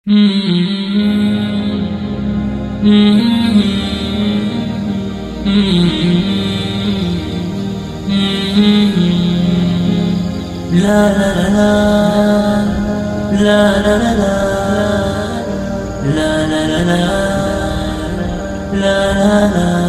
لا لا لا لا لا لا لا لا لا لا.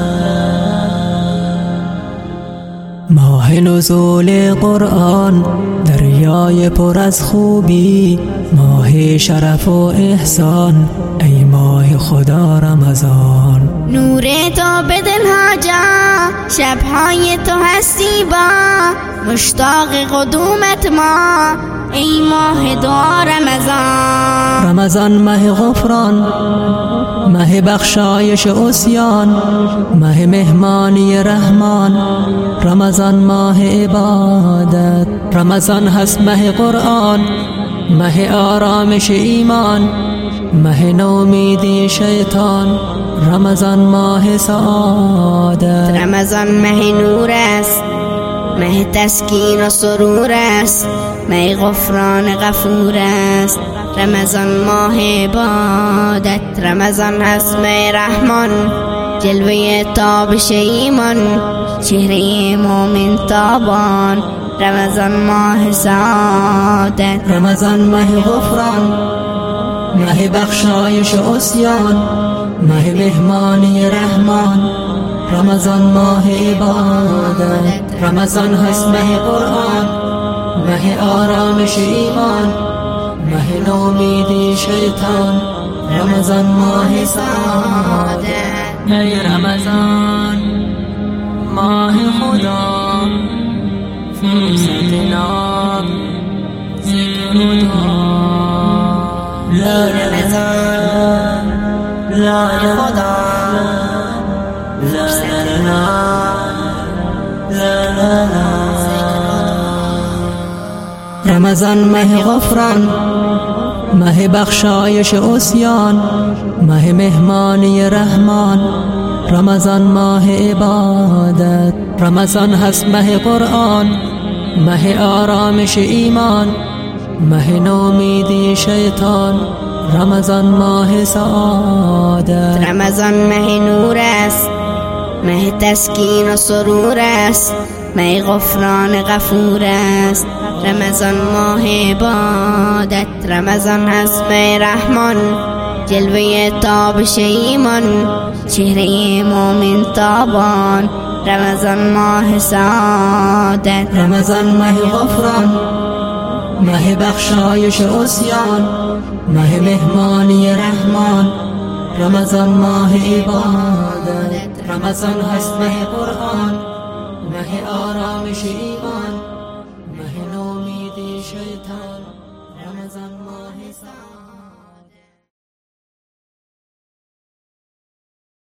ماه نزول قرآن، دریای پر از خوبی، ماه شرف و احسان، ای ماه خدا رمضان. نور تو به دلها جا، شبهای تو هستی با، مشتاق قدومت ما، ای ماه دعا رمضان. رمضان ماه غفران، ماه بخشایش عصیان، ماه مهمانی رحمان، رمضان ماه عبادت. رمضان هست ماه قرآن، ماه آرامش ایمان، ماه نومیدی شیطان، رمضان ماه سعادت. رمضان ماه نور است، ماه تسکین و سرور است، ماه غفران غفور است، رمضان ماه عبادت. رمضان هست ماه رحمان، جلوه تابش ایمان، چهره مومن تابان، رمضان ماه سعادت. رمضان ماه غفران، ماه بخشایش عصیان، ماه مهمانی رحمان، رمضان ماه عبادت. رمضان هست ماه قرآن، ماه آرامش ایمان، ماه نومیدی شیطان، رمضان ماه سعادت. ای رمضان ماه خدا، فرصت نام ذکر و دعا. لا رمضان لا خدا، لا لا لا لا لا. رمضان ماه غفران، ماه بخشایش عصیان، ماه مهمانی رحمان، رمضان ماه عبادت. رمضان هست ماه قرآن، ماه آرامش ایمان، ماه نومیدی شیطان، رمضان ماه سعادت. رمضان ماه نور است، ماه تسکین و سرور است، ماه غفران غفور است، رمضان ماه عبادت. رمضان هست ماه رحمان، جلوه تابش ایمان، چهره مومن تابان، رمضان ماه سعادت. رمضان ماه غفران، ماه بخشایش عصیان، ماه مهمانی رحمان، رمضان ماه عبادت. رمضان هست ماه قرآن، ماه آرامش ایمان، ماه نومیدی شیطان، رمضان ماه